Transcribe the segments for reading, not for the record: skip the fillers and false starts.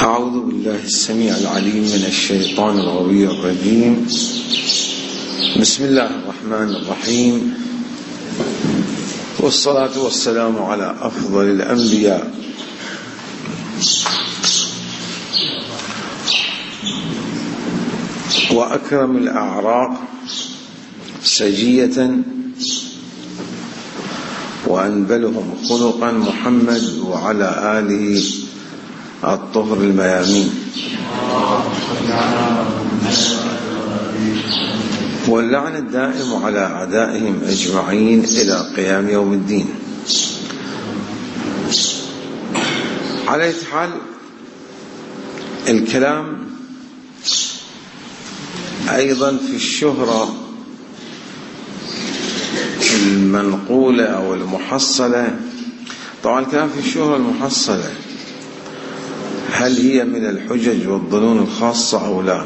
أعوذ بالله السميع العليم من الشيطان الغوي الرجيم. بسم الله الرحمن الرحيم، والصلاة والسلام على أفضل الأنبياء وأكرم الأعراق سجية وأنبلهم خلقا محمد وعلى آله الطهر الميامين، واللعن الدائم على أعدائهم أجمعين إلى قيام يوم الدين. على أي حال، الكلام أيضا في الشهرة المنقولة أو المحصلة. طبعا الكلام في الشهرة المحصلة، هل هي من الحجج والظنون الخاصة أو لا؟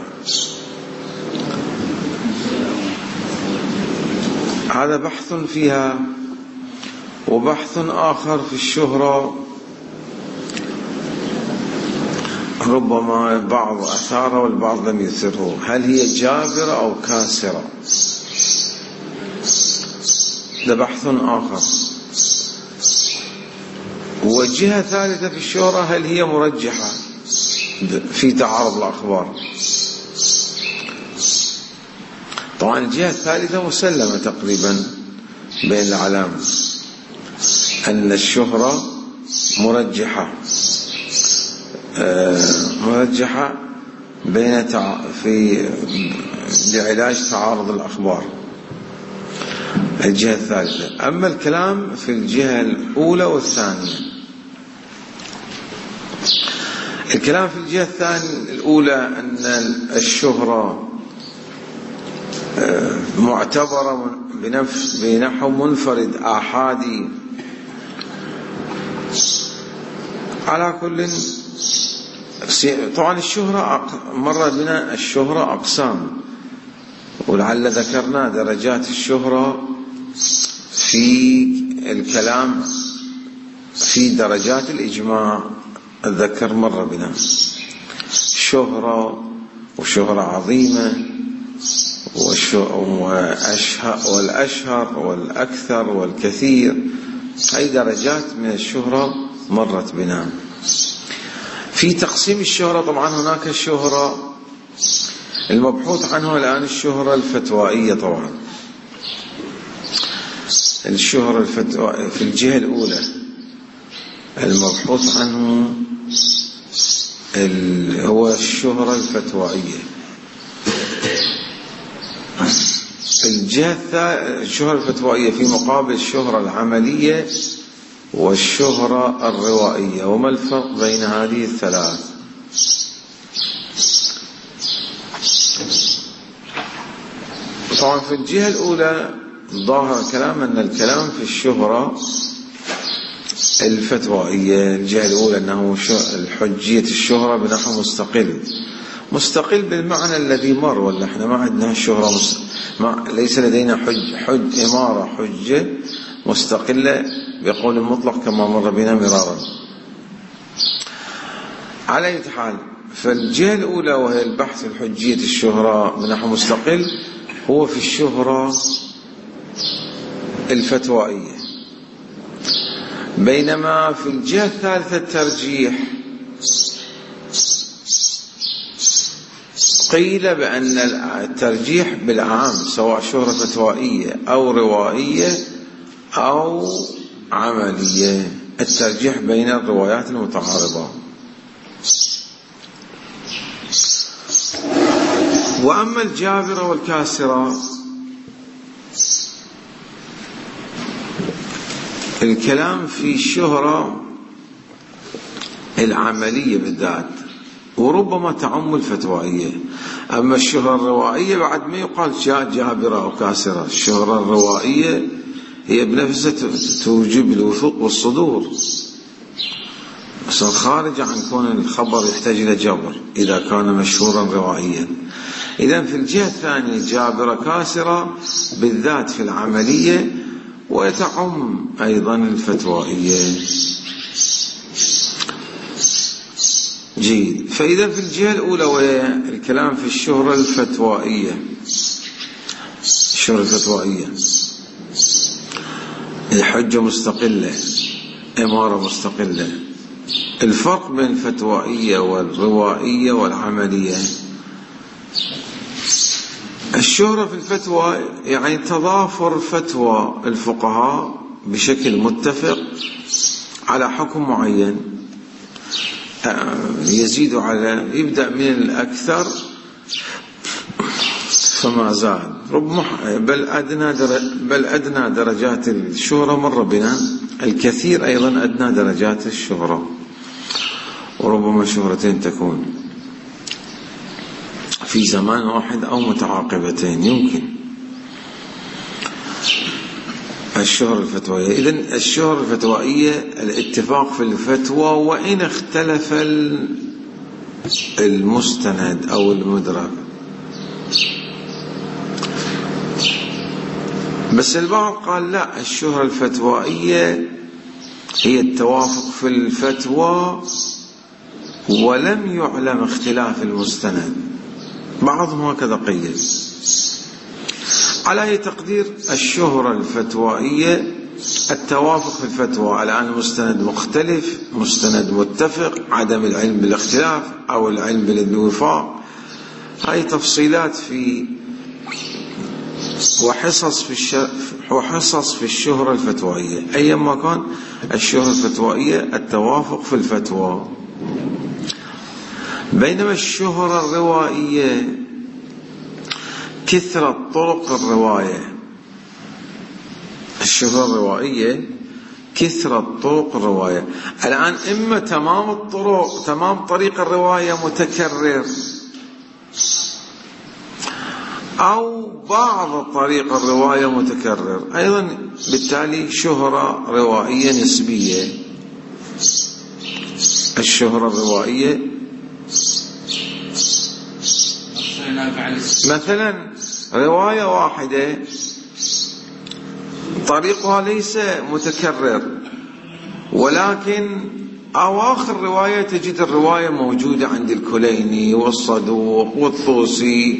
هذا بحث فيها. وبحث آخر في الشهرة ربما البعض أثاره والبعض لم يثره، هل هي جابرة أو كاسرة؟ ده بحث آخر. وجهة ثالثة في الشهرة، هل هي مرجحة في تعارض الأخبار؟ طبعا الجهة الثالثة مسلمة تقريبا بين العلام، أن الشهرة مرجحة في لعلاج تعارض الأخبار، الجهة الثالثة. أما الكلام في الجهة الأولى والثانية، الكلام في الجهة الأولى أن الشهرة معتبرة بنحو منفرد آحادي. على كل، طبعا الشهرة مر بنا الشهرة أقسام، ولعل ذكرنا درجات الشهرة في الكلام في درجات الإجماع. الذكر مر بنا شهرة وشهرة عظيمة والأشهر والأكثر والكثير، أي درجات من الشهرة مرت بنا. في تقسيم الشهرة طبعا هناك الشهرة المبحوث عنه الآن الشهرة الفتوائية. طبعا الشهرة الفتوائية في الجهة الأولى المبحوث عنه هو الشهرة الفتوائية. الشهرة الفتوائية في مقابل الشهرة العملية والشهرة الروائية. وما الفرق بين هذه الثلاث؟ طبعا في الجهة الأولى ظاهر الكلام أن الكلام في الشهرة الفتوائية، الجهة الأولى أنه حجية الشهرة بنحو مستقل بالمعنى الذي مر، ولا احنا ما عندنا الشهرة ليس لدينا إمارة حجة مستقلة بقول مطلق كما مر بنا مرارا. على أي حال، فالجهة الأولى وهي البحث في حجية الشهرة بنحو مستقل هو في الشهرة الفتوائية، بينما في الجهة الثالثة الترجيح قيل بأن الترجيح بالعام سواء شهرة فتوائية أو روائية أو عملية، الترجيح بين الروايات المتعارضة. وأما الجابرة والكاسرة، الكلام في الشهرة العملية بالذات وربما تعم الفتوائية. أما الشهرة الروائية بعد ما يقال جابرة أو كاسرة، الشهرة الروائية هي بنفسها توجب الوثوق والصدور، بس خارج عن كون الخبر يحتاج إلى جبر إذا كان مشهورا روائيا. إذن في الجهة الثانية جابرة كاسرة بالذات في العملية، ويتعم أيضا الفتوائية. جيد. فإذا في الجهة الأولى وهي الكلام في الشهرة الفتوائية، الشهرة الفتوائية الحجة مستقلة، إمارة مستقلة. الفرق بين الفتوائية والروائية والعملية: الشهرة في الفتوى يعني تضافر فتوى الفقهاء بشكل متفق على حكم معين، يزيد على، يبدأ من الأكثر فما زاد، بل أدنى درجات الشهرة مر بنا، الكثير أيضا أدنى درجات الشهرة، وربما شهرتين تكون في زمان واحد أو متعاقبتين، يمكن. الشهرة الفتوائية، إذن الشهرة الفتوائية الاتفاق في الفتوى وإن اختلف المستند أو المدرك. بس البعض قال لا، الشهرة الفتوائية هي التوافق في الفتوى ولم يعلم اختلاف المستند، بعضهم هكذا قيد. على أي تقدير، الشهرة الفتوائية التوافق في الفتوى، الآن المستند مختلف، مستند متفق، عدم العلم بالاختلاف أو العلم بالوفاق، هاي تفصيلات في وحصص في الشهرة الفتوائية. أيما كان، الشهرة الفتوائية التوافق في الفتوى. بينما الشهرة الروائية كثرة طرق الرواية. الشهرة الروائية كثرة طرق الرواية، الآن إما تمام طريق الرواية متكرر، أو بعض طريق الرواية متكرر أيضا، بالتالي شهرة روائية نسبية. الشهرة الروائية مثلا رواية واحدة طريقها ليس متكرر، ولكن أواخر رواية تجد الرواية موجودة عند الكليني والصدوق والطوسي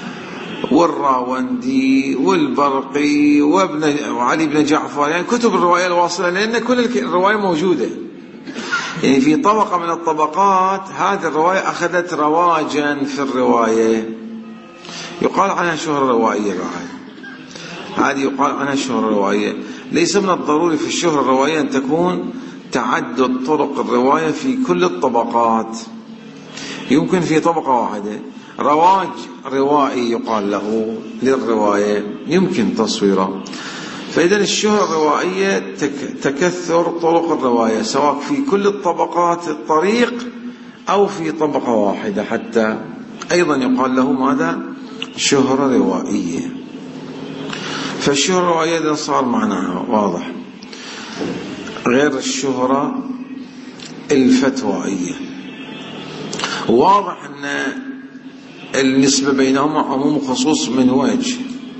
والراوندي والبرقي وعلي بن جعفر، يعني كتب الرواية الواصلة، لأن كل الرواية موجودة. يعني في طبقة من الطبقات هذه الرواية أخذت رواجا في الرواية، يقال عنها شهرة روائية. بعد هذه يقال عنها شهرة روائية. ليس من الضروري في الشهرة الروائية أن تكون تعدد طرق الرواية في كل الطبقات، يمكن في طبقة واحدة رواج روائي يقال له للرواية، يمكن تصويره. فإذا الشهرة الروائية تكثر طرق الرواية، سواء في كل الطبقات الطريق أو في طبقة واحدة حتى، أيضا يقال له ماذا؟ شهرة روائية. فالشهرة الروائية إذا صار معناها واضح، غير الشهرة الفتوائية. واضح أن النسبة بينهما عموم وخصوص من وجه،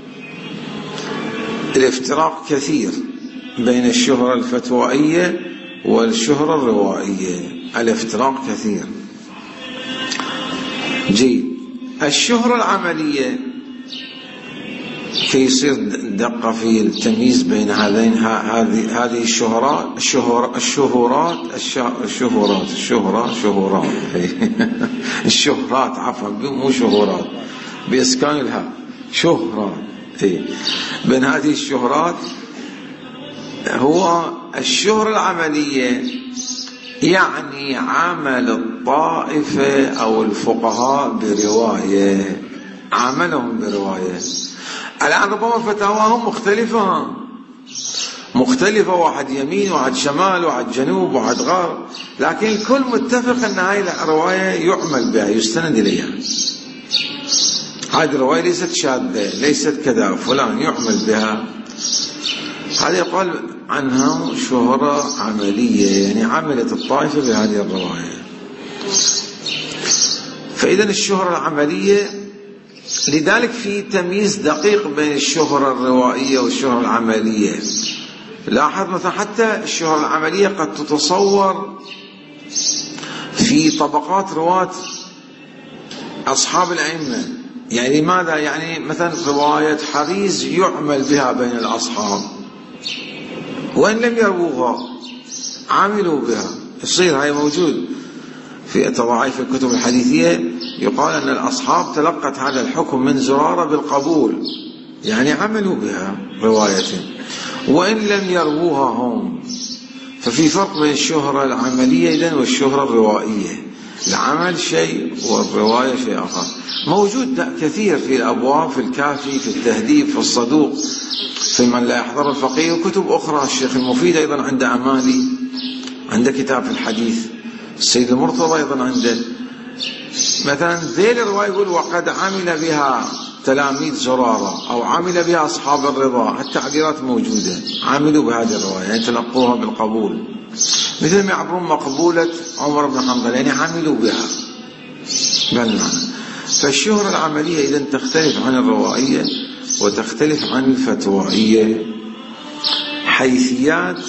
الافتراق كثير بين الشهرة الفتوائية والشهرة الروائية، الافتراق كثير. جيد. الشهرة العملية، كي يصير دقة في التمييز بين هذه الشهرات عفوا، مو شهورات، بإسكان الهاء، شهرات. بين هذه الشهرات، هو الشهرة العملية يعني عمل الطائفة أو الفقهاء برواية، عملهم برواية. الآن ربما فتاواهم مختلفة، واحد يمين واحد شمال واحد جنوب واحد غرب، لكن الكل متفق أن هذه الرواية يعمل بها، يستند إليها. هذه الرواية ليست شاذة، ليست كذا، فلان يعمل بها. هذا يقال عنها شهرة عملية، يعني عملت الطائفة بهذه الرواية. فإذا الشهرة العملية، لذلك في تمييز دقيق بين الشهرة الروائية والشهرة العملية. لاحظ مثلا حتى الشهرة العملية قد تتصور في في طبقات رواة أصحاب الأئمة. يعني لماذا؟ يعني مثلا رواية حريز يعمل بها بين الأصحاب، وإن لم يروها عملوا بها، يصير هاي موجود في تضاعيف الكتب الحديثية. يقال أن الأصحاب تلقت هذا الحكم من زرارة بالقبول، يعني عملوا بها رواية وإن لم يروها هم. ففي فرق بين الشهرة العملية إذن والشهرة الروائية. العمل شيء والرواية شيء آخر. موجود كثير في الأبواب، في الكافي، في التهذيب، في الصدوق، في من لا يحضر الفقيه، وكتب أخرى. الشيخ المفيد أيضا عنده أمالي، عنده كتاب في الحديث. السيد المرتضى أيضا عنده مثلا ذيل الرواية يقول وقد عمل بها تلاميذ زرارة أو عمل بها أصحاب الرضا. التعبيرات موجودة، عملوا بهذه الرواية يعني تلقوها بالقبول، مثل ما يعبرون مقبولة عمر بن حنظل يعني عملوا بها بالمعنى. فالشهرة العملية إذن تختلف عن الروائية وتختلف عن الفتوائية. حيثيات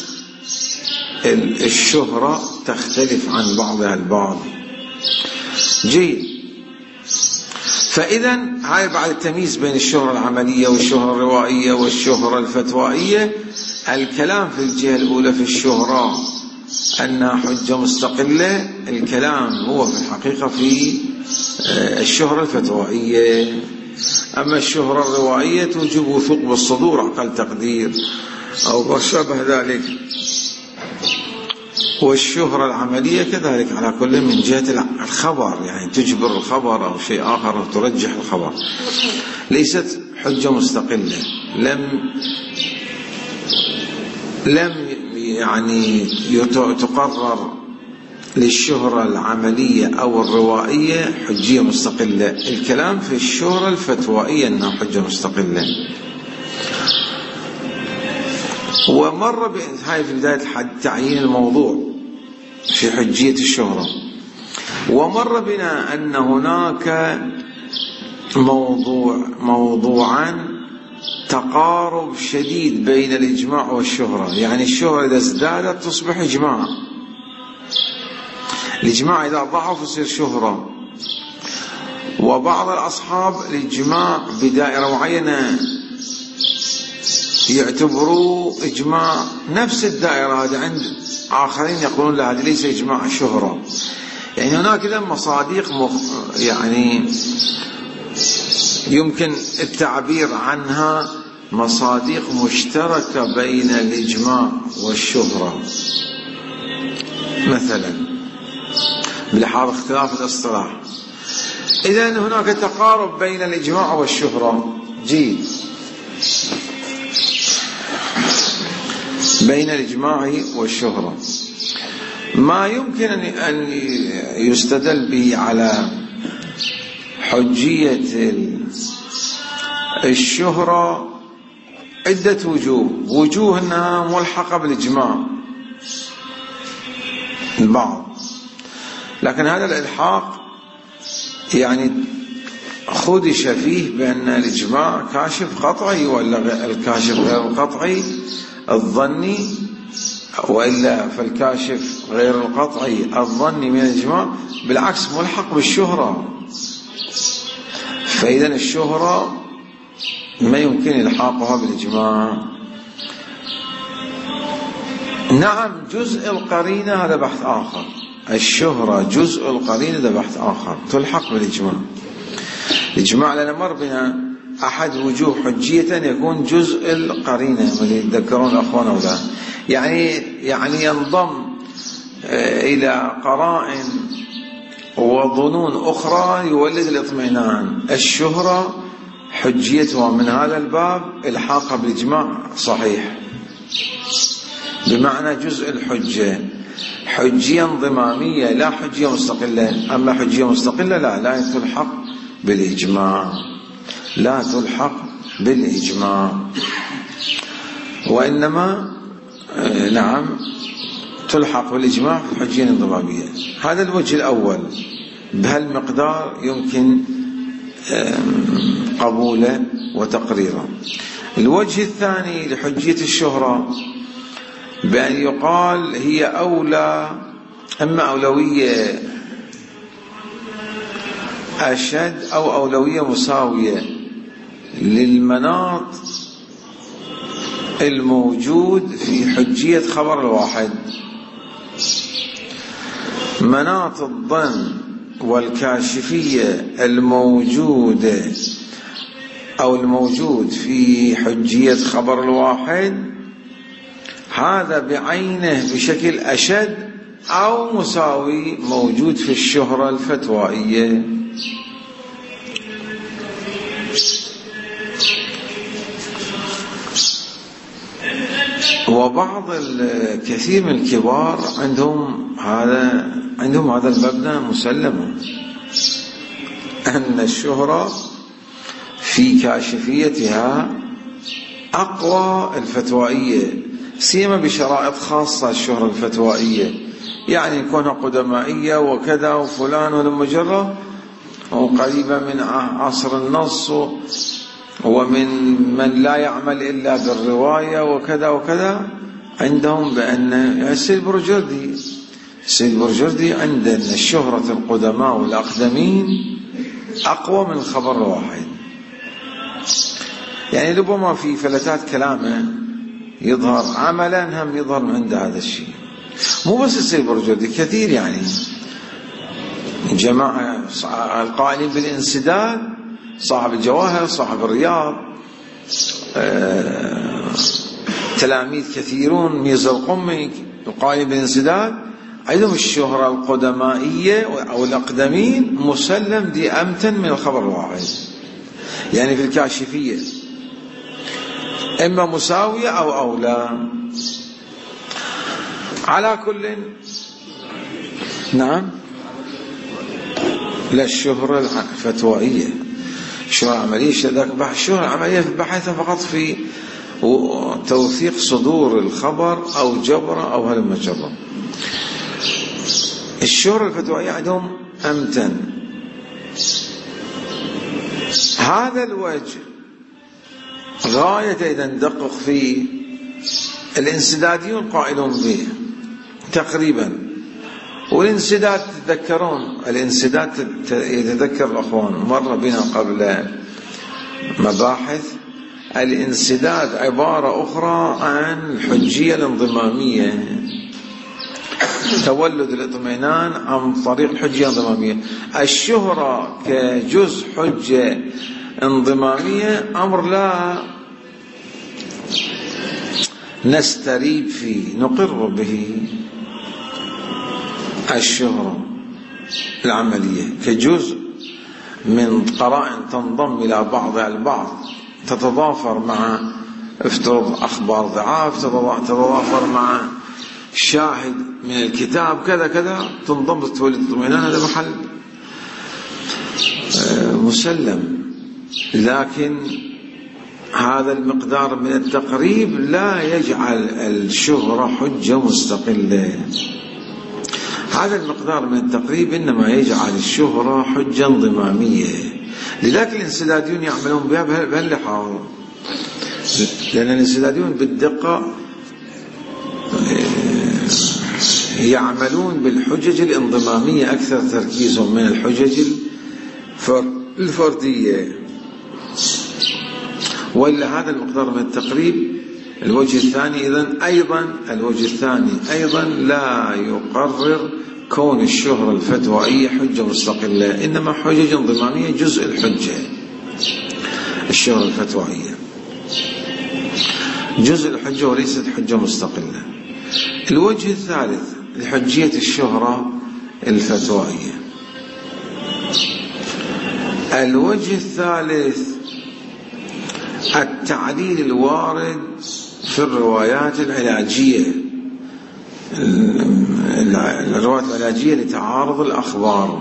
الشهرة تختلف عن بعضها البعض. جيد. فإذا هاي بعد التمييز بين الشهرة العملية والشهرة الروائية والشهرة الفتوائية. الكلام في الجهة الأولى في الشهرة أنها حجة مستقلة، الكلام هو في الحقيقة في الشهرة الفتوائية. أما الشهرة الروائية توجب وثوق بالصدور أقل تقدير أو ما شابه ذلك، والشهرة العملية كذلك على كل من جهة الخبر، يعني تجبر الخبر أو شيء آخر أو ترجح الخبر. ليست حجة مستقلة، لم يعني تقرر للشهرة العملية أو الروائية حجية مستقلة. الكلام في الشهرة الفتوائية أنها حجة مستقلة. ومر هاي في بداية تعيين الموضوع في حجية الشهرة. ومر بنا أن هناك موضوعا تقارب شديد بين الإجماع والشهرة. يعني الشهرة إذا ازدادت تصبح إجماع، الإجماع إذا ضعف يصير شهرة. وبعض الأصحاب الإجماع بدائرة معينة يعتبروا إجماع نفس الدائرة هذه، عند آخرين يقولون لا هذه ليس إجماع شهرة. يعني هناك إذا مصادق يعني يمكن التعبير عنها مصادق مشتركة بين الإجماع والشهرة. مثلا بلحاظ اختلاف الاصطلاح، إذن هناك تقارب بين الإجماع والشهرة. جيد. بين الإجماع والشهرة ما يمكن أن يستدل به على حجية الشهرة عدة وجوه أنها ملحقة بالإجماع البعض، لكن هذا الإلحاق يعني خدش فيه بأن الإجماع كاشف قطعي ولا الكاشف غير القطعي الظني، وإلا فالكاشف غير القطعي الظني من الإجماع بالعكس ملحق بالشهرة. فإذا الشهرة ما يمكن إلحاقها بالإجماع. نعم جزء القرينة هذا بحث آخر، الشهرة جزء القرينة هذا بحث آخر تلحق بالإجماع. الإجماع لنا مر بنا أحد وجوه حجية يكون جزء القرينة، يتذكرون الأخوان أولا، يعني ينضم إلى قرائن وظنون أخرى يولد الاطمئنان. الشهرة حجيتها من هذا الباب الحاقة بالإجماع صحيح، بمعنى جزء الحجة، حجية انضمامية لا حجية مستقلة. أما حجية مستقلة لا تلحق بالإجماع، لا تلحق بالإجماع، وإنما نعم تلحق بالإجماع في الحجية الانضمامية. هذا الوجه الأول، بهالمقدار يمكن قبوله وتقريره. الوجه الثاني لحجية الشهرة بأن يقال هي أولى، أما أولوية أشد أو أولوية مساوية للمناط الموجود في حجية خبر الواحد. مناط الظن والكاشفية الموجودة أو الموجود في حجية خبر الواحد هذا بعينه بشكل أشد أو مساوي موجود في الشهرة الفتوائية. وبعض الكثير من الكبار عندهم هذا المبنى مسلما، أن الشهرة في كاشفيتها أقوى الفتوائية، سيما بشرائط خاصة. الشهرة الفتوائية يعني كونها قدمائية وكذا وفلان ولمجرة وقريبة من عصر النص ومن لا يعمل إلا بالرواية وكذا وكذا. عندهم بأن السيد برجردي عندنا الشهرة القدماء والأقدمين أقوى من الخبر الواحد. يعني ربما في فلتات كلامه يظهر عملا هم يظهر من عند هذا الشيء. مو بس السيد برجردي، كثير يعني جماعة القائلين بالانسداد، صاحب الجواهر، صاحب الرياض، تلاميذ كثيرون، ميزة القمي القائلين بالانسداد، عندهم الشهرة القدمائية أو الأقدمين مسلم دي أمتن من الخبر الواحد. يعني في الكاشفية إما مساوية أو أولى. على كل نعم، لا الشهرة الفتوائية، الشهرة العملية ذاك بحث. الشهرة العملية بحثها فقط في توثيق صدور الخبر أو جبر أو هالمجرة. الشهرة الفتوائية عندهم أمتن. هذا الوجه غاية إذا ندقق فيه الانسداديون قائلون به تقريبا. والانسداد تتذكرون، الانسداد يتذكر الأخوان مر بنا قبل مباحث. الانسداد عبارة أخرى عن الحجية الانضمامية، تولد الاطمئنان عن طريق الحجية الانضمامية. الشهرة كجزء حجة انضمامية أمر لا نستريب فيه، نقر به. الشهرة العملية كجزء من قرائن تنضم إلى بعضها البعض، تتضافر مع افترض أخبار ضعاف، تتضافر مع شاهد من الكتاب كذا كذا، تنضم تولد اطمئنان. هذا محل مسلم. لكن هذا المقدار من التقريب لا يجعل الشهرة حجة مستقلة. هذا المقدار من التقريب إنما يجعل الشهرة حجة انضمامية. لذلك الانسداديون يعملون بها بهاللحاظ، لأن الانسداديون بالدقة يعملون بالحجج الانضمامية أكثر تركيزهم من الحجج الفردية. وإلا هذا المقدار من التقريب. الوجه الثاني الوجه الثاني أيضا لا يقرر كون الشهرة الفتوائية حجة مستقلة، إنما حجج انضمامية جزء الحجة. الشهرة الفتوائية جزء الحجة وليست حجة مستقلة. الوجه الثالث لحجية الشهرة الفتوائية، الوجه الثالث التعليل الوارد في الروايات العلاجية، الروايات العلاجية لتعارض الأخبار،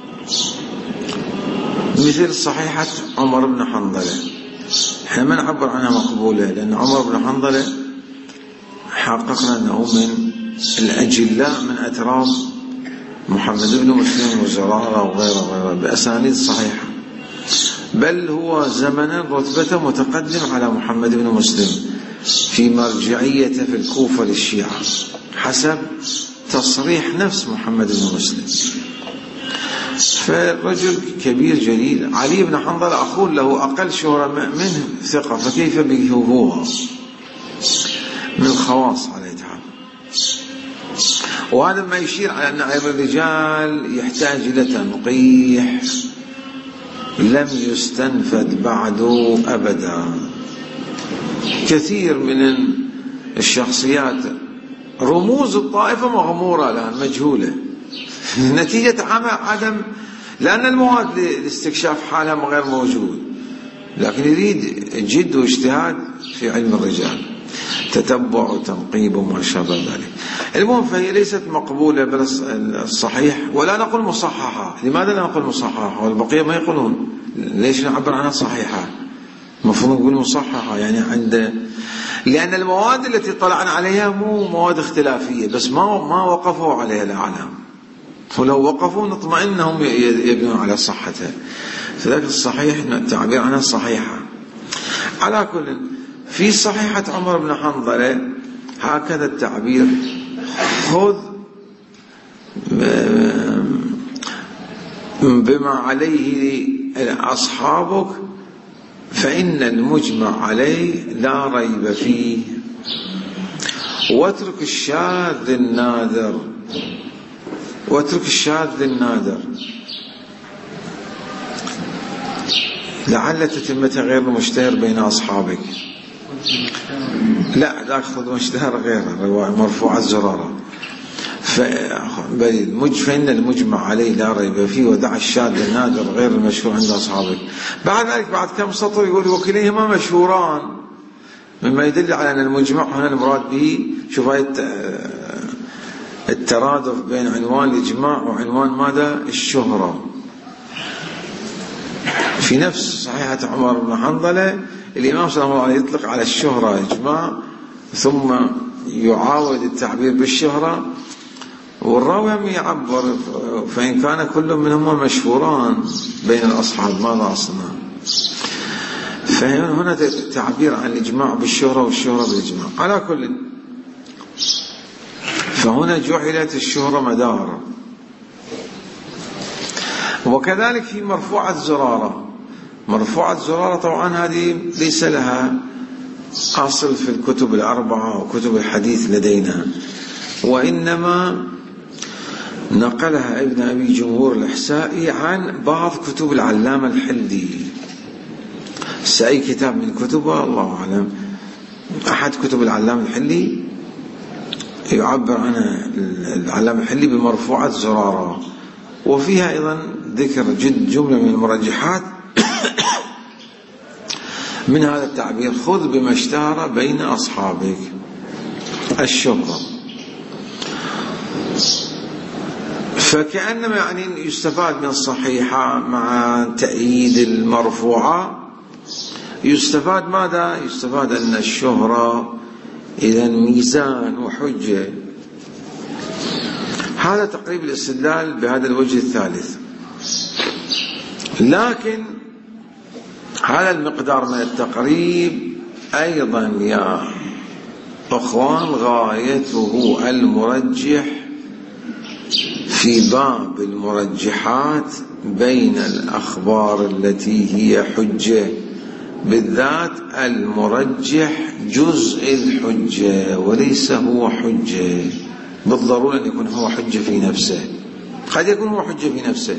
مثل صحيحة عمر بن حنظلة. احنا ما نعبر عنها مقبولة، لأن عمر بن حنظلة حققنا أنه من الأجلاء من أتراف محمد بن مسلم وزرارة وغيره بأسانيد صحيحة، بل هو زمنا رتبته متقدم على محمد بن مسلم في مرجعيته في الكوفة للشيعة حسب تصريح نفس محمد بن مسلم. فالرجل كبير جليل علي بن حنظلة أخوه له أقل شهرة منه ثقة، فكيف به هو من الخواص عليه تعالى. وهذا ما يشير على أن عيب الرجال يحتاج إلى تنقيح لم يستنفد بعد أبدا. كثير من الشخصيات رموز الطائفة مغمورة الآن مجهولة نتيجة عدم، لأن المواد لاستكشاف حالها غير موجود، لكن يريد جد واجتهاد في علم الرجال، تتبع وتنقيب وما شابه ذلك. المهم فهي ليست مقبولة بالصحيح، ولا نقول مصححة. لماذا لا نقول مصححة والبقية ما يقولون؟ ليش نعبر عنها صحيحة؟ المفروض نقول مصححة يعني لأن المواد التي طلعنا عليها مو مواد اختلافية، بس ما وقفوا عليها الأعلام، ولو وقفوا نطمئن هم يبنون على صحتها. فذلك الصحيح التعبير عنها صحيحة. على كل، في صحيحة عمر بن حنظلة هكذا التعبير: خذ بما عليه أصحابك فإن المجمع عليه لا ريب فيه، واترك الشاذ النادر. واترك الشاذ النادر لعل تتمتها غير المشتهر بين أصحابك. لا تأخذ مشتهر غيره، رواية مرفوعة الزرارة. فإن المجمع عليه لا ريب فيه، ودع الشاذ النادر غير المشهور عند أصحابك. بعد ذلك بعد كم سطر يقول: وكليهما مشهوران، مما يدل على أن المجمع هنا المراد به شوف الترادف بين عنوان الإجماع وعنوان ماذا؟ الشهرة. في نفس صحيحة عمر بن حنظلة الإمام صلى الله عليه وسلم يطلق على الشهرة إجماع، ثم يعاود التعبير بالشهرة، والراوي يعبر فإن كان كل منهما مشهوران بين الأصحاب ماذا أصنع. فهنا تعبير عن الإجماع بالشهرة والشهرة بالإجماع. على كل، فهنا جعلت الشهرة مدار. وكذلك في مرفوعة زرارة. مرفوعة زرارة طبعا هذه ليس لها أصل في الكتب الأربعة وكتب الحديث لدينا، وإنما نقلها ابن أبي جمهور الإحسائي عن بعض كتب العلامة الحلي. أي كتاب من كتبه الله أعلم، أحد كتب العلامة الحلي يعبر عنها العلامة الحلي بمرفوعة زرارة، وفيها أيضا ذكر جملة من المرجحات من هذا التعبير: خذ بما اشتهر بين أصحابك، الشهرة. فكأنما يعني يستفاد من الصحيحة مع تأييد المرفوعة، يستفاد ماذا؟ يستفاد أن الشهرة إذا ميزان وحجة. هذا تقريب الاستدلال بهذا الوجه الثالث. لكن هذا المقدار من التقريب أيضا يا أخوان غايته المرجح في باب المرجحات بين الأخبار التي هي حجة، بالذات المرجح جزء الحجة وليس هو حجة بالضرورة أن يكون هو حجة في نفسه. قد يكون هو حجة في نفسه،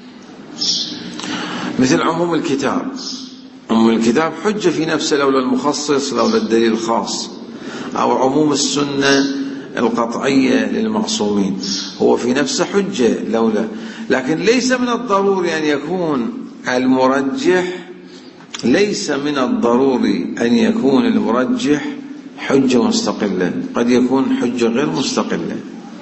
مثل عموم الكتاب. عموم الكتاب حجة في نفسه لولا المخصص، لولا الدليل الخاص، أو عموم السنة القطعية للمعصومين هو في نفسه حجة لولا. لكن ليس من الضروري أن يكون المرجح، ليس من الضروري أن يكون المرجح حجة مستقلة، قد يكون حجة غير مستقلة.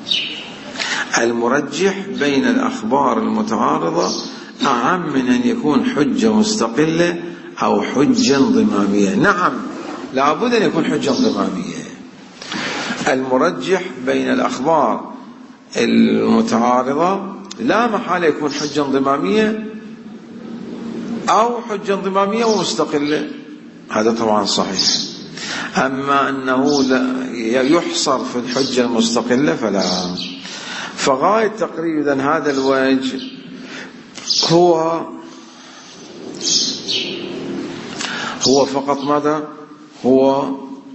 المرجح بين الأخبار المتعارضة أعم من أن يكون حجة مستقلة أو حجة انضمامية. نعم لابد أن يكون حجة انضمامية. المرجح بين الأخبار المتعارضة لا محالة يكون حجة انضمامية أو حجة انضمامية ومستقلة، هذا طبعا صحيح. أما أنه يحصر في الحجة المستقلة فلا. فغاية تقريبا هذا الوجه هو فقط ماذا؟ هو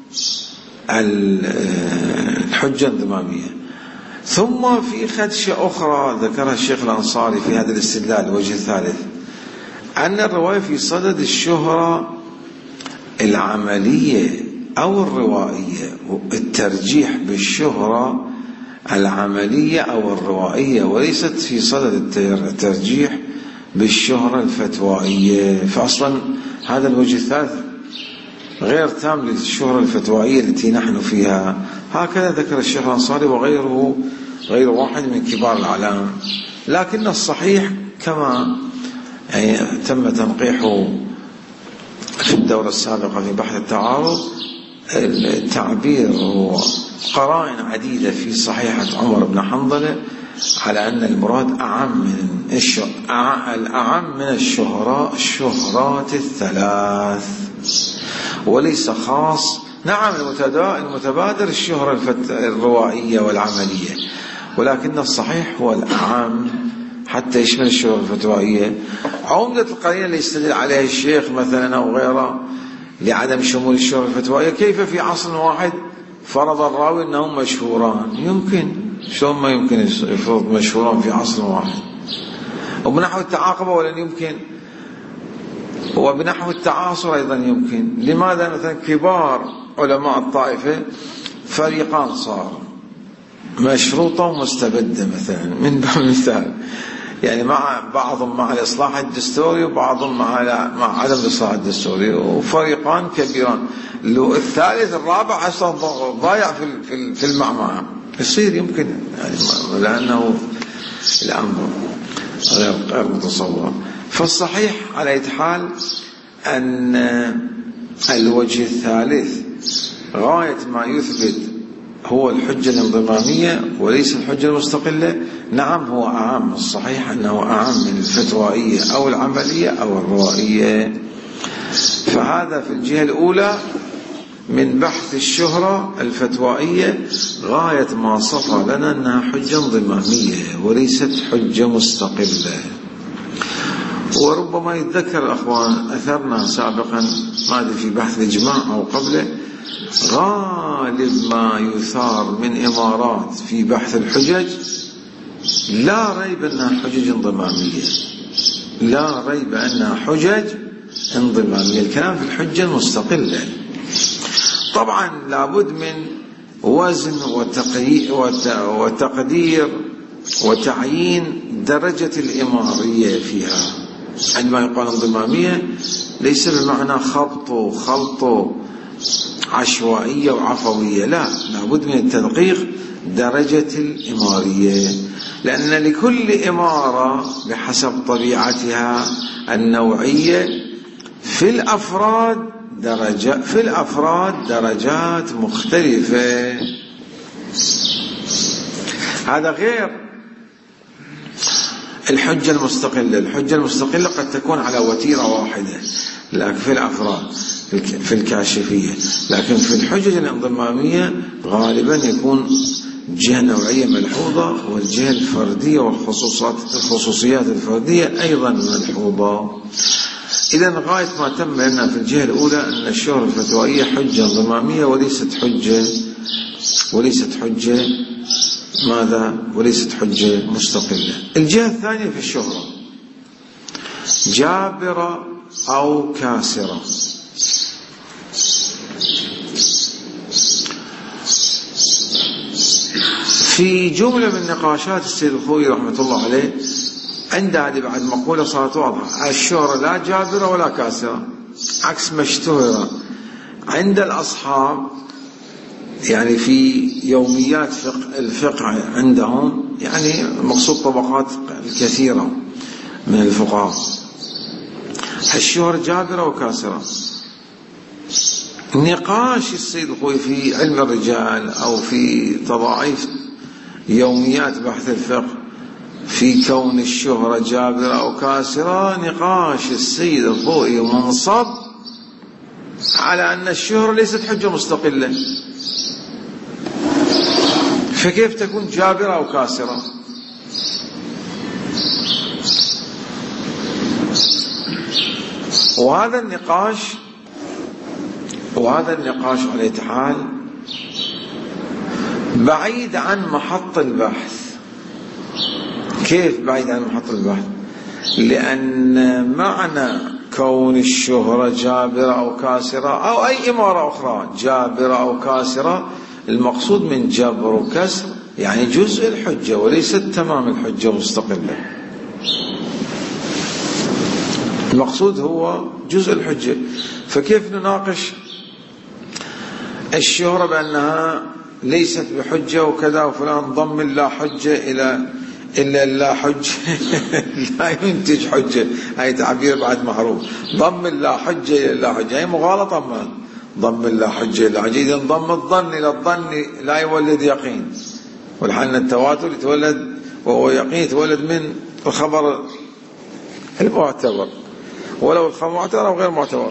الحجة الانضمامية. ثم في خدشة أخرى ذكرها الشيخ الأنصاري في هذا الاستدلال، الوجه الثالث، أن الرواية في صدد الشهرة العملية أو الروائية، الترجيح بالشهرة العملية أو الروائية، وليست في صدد الترجيح بالشهرة الفتوائية. فأصلا هذا الوجه الثالث غير تام للشهرة الفتوائية التي نحن فيها. هكذا ذكر الشيخ الأنصاري وغيره، غير واحد من كبار العلامة. لكن الصحيح كما تم تنقيحه في الدورة السابقة في بحث التعارض، التعبير وقرائن عديدة في صحيحة عمر بن حنظلة على أن المراد الأعم من الشهرات الثلاث، وليس خاص. نعم المتبادر الشهرة الروائية والعملية، ولكن الصحيح هو الأعم حتى يشمل الشهرة الفتوائية. عمدة القرينة اللي يستدل عليها الشيخ مثلا أو غيره لعدم شمول الشهرة الفتوائية، كيف في عصر واحد فرض الراوي أنهم مشهوران؟ يمكن، شلون ما يمكن يفرض مشهوران في عصر واحد؟ وبنحو التعاقب ولن يمكن، وبنحو التعاصر أيضا يمكن. لماذا مثلا كبار علماء الطائفة فريقان صار، مشروطة ومستبدة مثلا، من باب المثال، يعني مع بعضهم مع الإصلاح الدستوري وبعضهم مع عدم الإصلاح الدستوري، وفريقان كبيران. الثالث الرابع أصلا ضايع في المعمعة، يصير يمكن يعني، لأنه الأمر غير متصور. فالصحيح على أي حال أن الوجه الثالث غاية ما يثبت هو الحجة الانضمامية وليس الحجة المستقلة. نعم هو أعم، الصحيح أنه أعم من الفتوائية أو العملية أو الروائية. فهذا في الجهة الأولى من بحث الشهرة الفتوائية غاية ما صفى لنا أنها حجة انضمامية وليست حجة مستقلة. وربما يتذكر الأخوان أثرنا سابقا، ما أدري في بحث الإجماع أو قبله، غالب ما يثار من إمارات في بحث الحجج لا ريب أنها حجج انضمامية، لا ريب أنها حجج انضمامية. الكلام في الحجة المستقلة. طبعا لابد من وزن وتقدير وتعيين درجة الإمارية فيها. عندما يقال انضمامية ليس بمعنى خلط عشوائية وعفوية، لا، لابد من التدقيق درجة الإمارية، لأن لكل إمارة بحسب طبيعتها النوعية في الأفراد درجات مختلفة. هذا غير الحجة المستقلة. الحجة المستقلة قد تكون على وتيرة واحدة لكن في الأفراد في الكاشفية، لكن في الحجج الانضمامية غالبا يكون جهة نوعية ملحوظة، والجهة الفردية والخصوصيات الفردية أيضا ملحوظة. إذن غاية ما تم لنا في الجهة الأولى أن الشهرة الفتوائية حجة انضمامية وليست حجة وليست حجة مستقلة. الجهة الثانية في الشهرة جابرة أو كاسرة. في جملة من نقاشات السيد الخوئي رحمة الله عليه عند هذه بعد مقولة صارت واضحة: الشهرة لا جابرة ولا كاسرة، عكس ما اشتهر عند الأصحاب، يعني في يوميات الفقه عندهم، يعني مقصود طبقات الكثيرة من الفقهاء، الشهرة جابرة وكاسرة. نقاش السيد الخوئي في علم الرجال أو في تضاعيف يوميات بحث الفقه في كون الشهرة جابرة أو كاسرة، نقاش السيد الخوئي منصب على أن الشهرة ليست حجة مستقلة، فكيف تكون جابرة أو كاسرة؟ وهذا النقاش على حال بعيد عن محط البحث. كيف بعيد عن محط البحث؟ لأن معنى كون الشهرة جابرة أو كاسرة أو أي إمارة أخرى جابرة أو كاسرة، المقصود من جبر وكسر يعني جزء الحجة وليست تمام الحجة مستقلة. المقصود هو جزء الحجة. فكيف نناقش الشهرة بأنها ليست بحجة وكذا وفلان ضم لا حجة إلا لا حجة لا ينتج حجة، هاي تعبير بعد معروف. ضم لا حجة إلى لا حجة هي مغالطة. ما ضم لا حجة إلى حجة، إذا ضم الظن إلى الظن لا يولد يقين، والحال التواتر يتولد وهو يقين يتولد من الخبر المعتبر، ولو الخبر معتبر أو غير معتبر.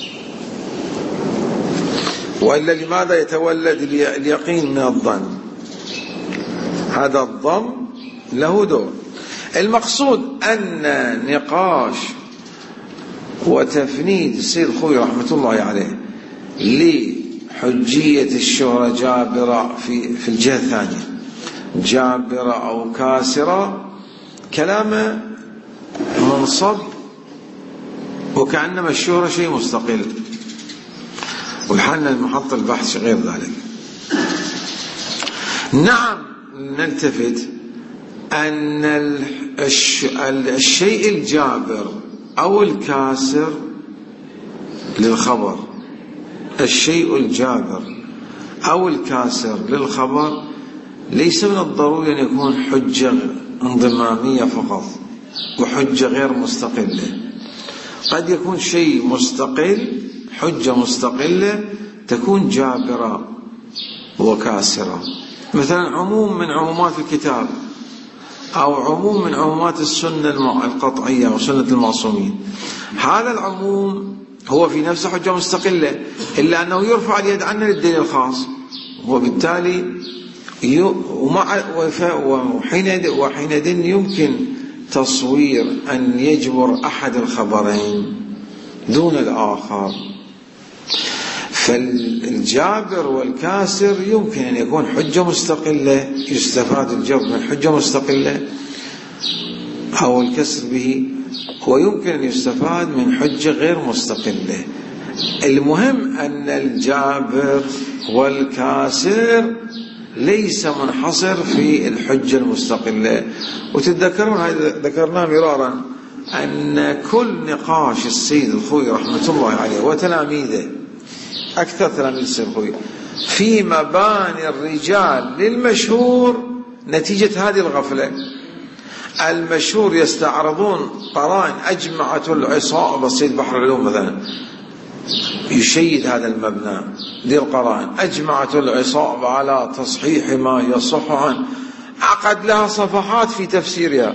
وإلا لماذا يتولد اليقين من الظن؟ هذا الضم له دور. المقصود أن نقاش وتفنيد السيد الخوئي رحمة الله عليه لحجية الشهرة جابرة في الجهة الثانية جابرة أو كاسرة كلامه منصب وكأنما الشهرة شيء مستقل، والحال المحط البحث غير ذلك. نعم نلتفت أن الشيء الجابر أو الكاسر للخبر، الشيء الجابر أو الكاسر للخبر ليس من الضروري أن يكون حجة انضمامية فقط وحجة غير مستقلة. قد يكون شيء مستقل، حجة مستقلة تكون جابرة وكاسرة، مثلا عموم من عمومات الكتاب أو عموم من عمومات السنة القطعية أو سنة المعصومين. هذا العموم هو في نفسه حجة مستقلة، إلا أنه يرفع اليد عنه للدليل الخاص، وبالتالي وحينئذ يمكن تصوير أن يجبر أحد الخبرين دون الآخر. فالجابر والكاسر يمكن أن يكون حجة مستقلة، يستفاد الجبر من حجة مستقلة أو الكسر به، ويمكن أن يستفاد من حجة غير مستقلة. المهم أن الجابر والكاسر ليس منحصر في الحجة المستقلة. وتتذكرون هذا ذكرناه مرارا أن كل نقاش السيد الخوئي رحمة الله عليه وتلاميذه، أكثر تلاميذ السيد الخوئي، في مباني الرجال للمشهور نتيجة هذه الغفلة. المشهور يستعرضون قرائن أجمعت العصابة، السيد بحر العلوم مثلا يشيد هذا المبنى ذي القرائن، أجمعت العصابة على تصحيح ما يصح عنه، عقد لها صفحات في تفسيرها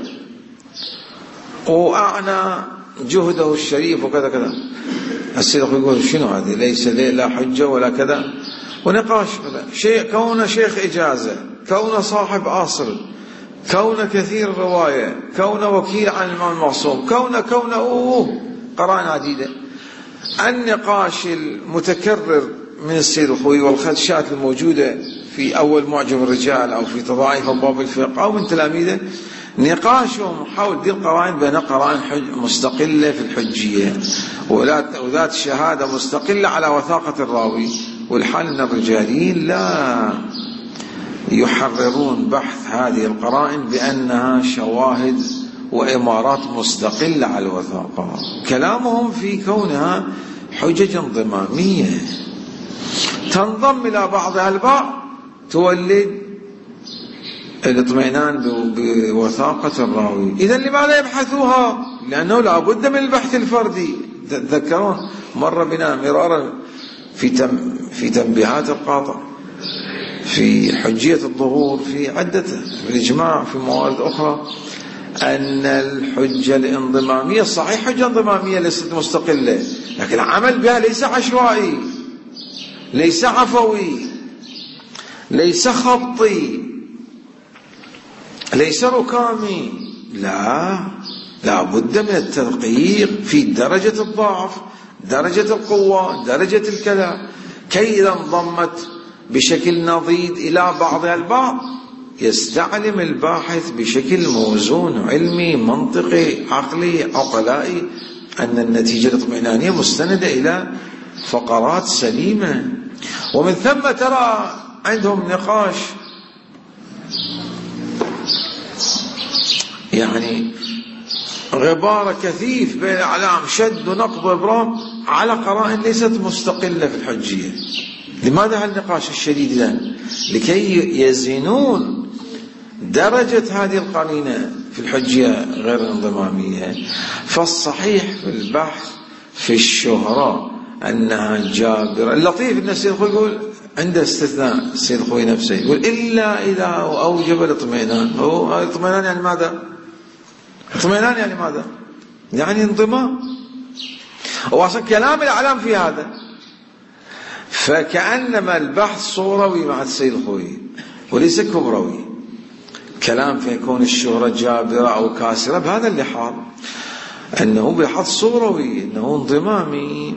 وأعنى جهده الشريف وكذا كذا. السيد يقول شنو هذه؟ ليس لا حجة ولا كذا. ونقاش شيء كون شيخ إجازة، كون صاحب أصل، كون كثير رواية، كون وكيل عن الإمام المعصوم، كون قرائن عديدة. النقاش المتكرر من السيد الخوئي والخدشات الموجودة في أول معجم الرجال أو في تضاعيف باب الفقه أو من تلاميذه، نقاشهم حول دي القرائن بين قرائن مستقلة في الحجية وذات شهادة مستقلة على وثاقة الراوي. والحال أن الرجاليين لا يحررون بحث هذه القرائن بأنها شواهد وإمارات مستقلة على الوثاقة، كلامهم في كونها حجج انضمامية تنضم إلى بعضها البعض تولد الاطمئنان بوثاقة الراوي. إذا لماذا يبحثوها؟ لأنه لا بد من البحث الفردي. تذكرون مر بنا مرارا في تنبيهات القاطع في حجية الظهور في عدة في الإجماع في موارد أخرى أن الحجة الانضمامية صحيح حجة انضمامية ليست مستقلة، لكن العمل بها ليس عشوائي، ليس عفوي، ليس خطي، ليس ركامي، لا، لا بد من التدقيق في درجة الضعف، درجة القوة، درجة الكذا، كي إذا انضمت بشكل نضيد إلى بعضها البعض يستعلم الباحث بشكل موزون علمي منطقي عقلي عقلائي أن النتيجة الاطمئنانية مستندة إلى فقرات سليمة. ومن ثم ترى عندهم نقاش يعني غبار كثيف بين الأعلام، شد ونقض وإبرام على قرائن ليست مستقلة في الحجية. لماذا هالنقاش الشديد الآن؟ لكي يزنون درجة هذه القرينة في الحجية غير الانضمامية. فالصحيح في البحث في الشهرة أنها جابرة. اللطيف أن السيد الخوي يقول عنده استثناء، السيد الخوي نفسه يقول إلا إذا أوجب الاطمئنان. هو الاطمئنان يعني ماذا؟ اطمئنان يعني ماذا؟ يعني انضمام. وأصلا كلام الأعلام في هذا، فكأنما البحث صوروي مع السيد الخوي وليس كبروي. كلام في كون الشهرة جابرة أو كاسرة بهذا اللحاظ أنه بحث صوروي أنه انضمامي.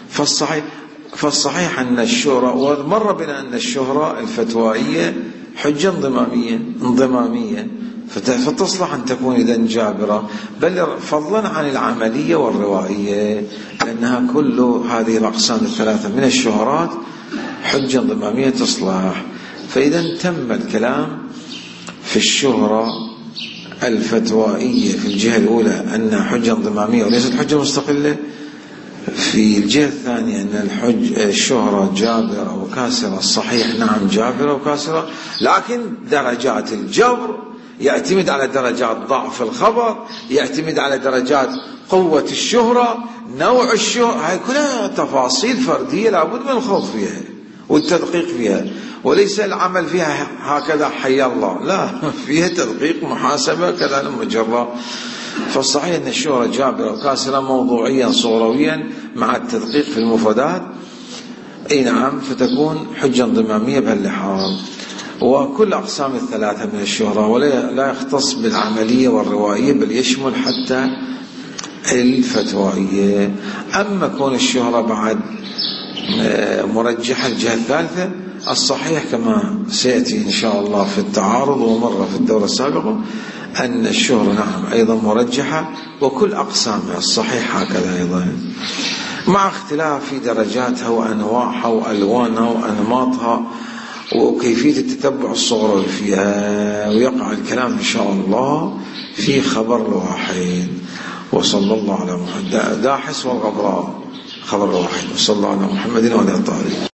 فالصحيح أن الشهرة، ومر بنا أن الشهرة الفتوائية حجة انضمامية فتصلح أن تكون إذن جابرة، بل فضلا عن العملية والروائية، لأنها كل هذه الأقسام الثلاثة من الشهرات حجة انضمامية تصلح. فإذا تم الكلام في الشهرة الفتوائية في الجهة الأولى أنها حجة انضمامية وليست حجة مستقلة، في الجهة الثانية أن الشهرة جابرة وكاسرة. الصحيح نعم جابرة وكاسرة، لكن درجات الجبر يعتمد على درجات ضعف الخبر، يعتمد على درجات قوة الشهرة، نوع الشهرة. هاي كلها تفاصيل فردية لابد من الخوض فيها والتدقيق فيها، وليس العمل فيها هكذا حي الله، لا، فيها تدقيق محاسبة كذا مجرة. فالصحيح أن الشهرة جابرة وكاسرة موضوعيا صورويا مع التدقيق في المفردات، أي نعم، فتكون حجة انضمامية بهاللحاظ. وكل أقسام الثلاثة من الشهرة، ولا يختص بالعملية والروائية، بل يشمل حتى الفتوائية. أما كون الشهرة بعد مرجحة الجهة الثالثة، الصحيح كما سيأتي إن شاء الله في التعارض ومرة في الدورة السابقة أن الشهرة نعم أيضا مرجحة، وكل أقسامها الصحيح هكذا أيضا، مع اختلاف في درجاتها وأنواعها وألوانها وأنماطها وكيفية التتبع الصغرى فيها. ويقع الكلام إن شاء الله في خبر الواحد. وصلى الله على محمد. داحس والغبراء خبر الواحد. وصلى الله على محمد وعلى آله.